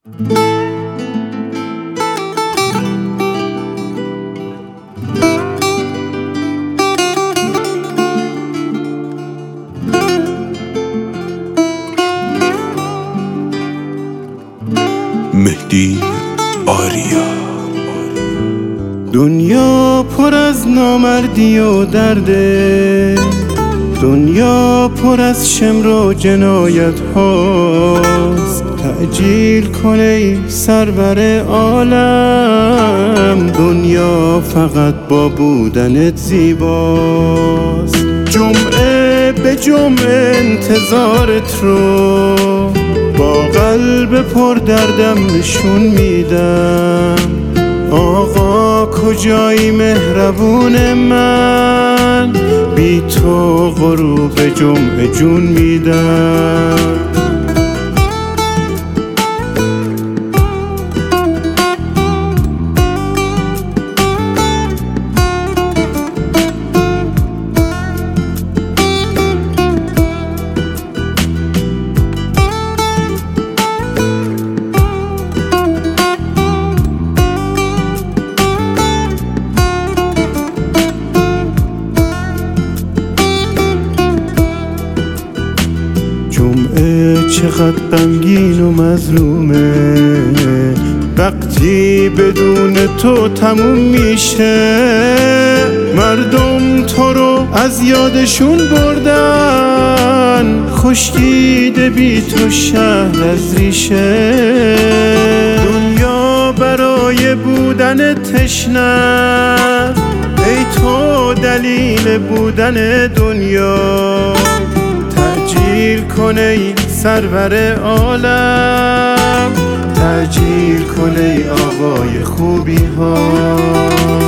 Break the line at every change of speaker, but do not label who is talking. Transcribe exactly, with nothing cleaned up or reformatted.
مهدی آریا.
دنیا پر از نامردی و درده، دنیا پر از شمر و جنایت هاست. تعجیل کن ای سرور عالم، دنیا فقط با بودنت زیباست. جمعه به جمعه انتظارت رو با قلب پر دردم نشون میدم. آقا کجایی مهربون من، بی تو غروب جمعه جون میدم. جمعه چقدر غمگین و مظلومه، وقتی بدون تو تموم میشه. مردم تو رو از یادشون بردن، خشکیده بی تو شهر از ریشه. دنیا برای بودن تشنه، ای تو دلیل بودن دنیا. تعجیل کن ای سرور عالم، تعجیل کن ای آقای خوبی ها.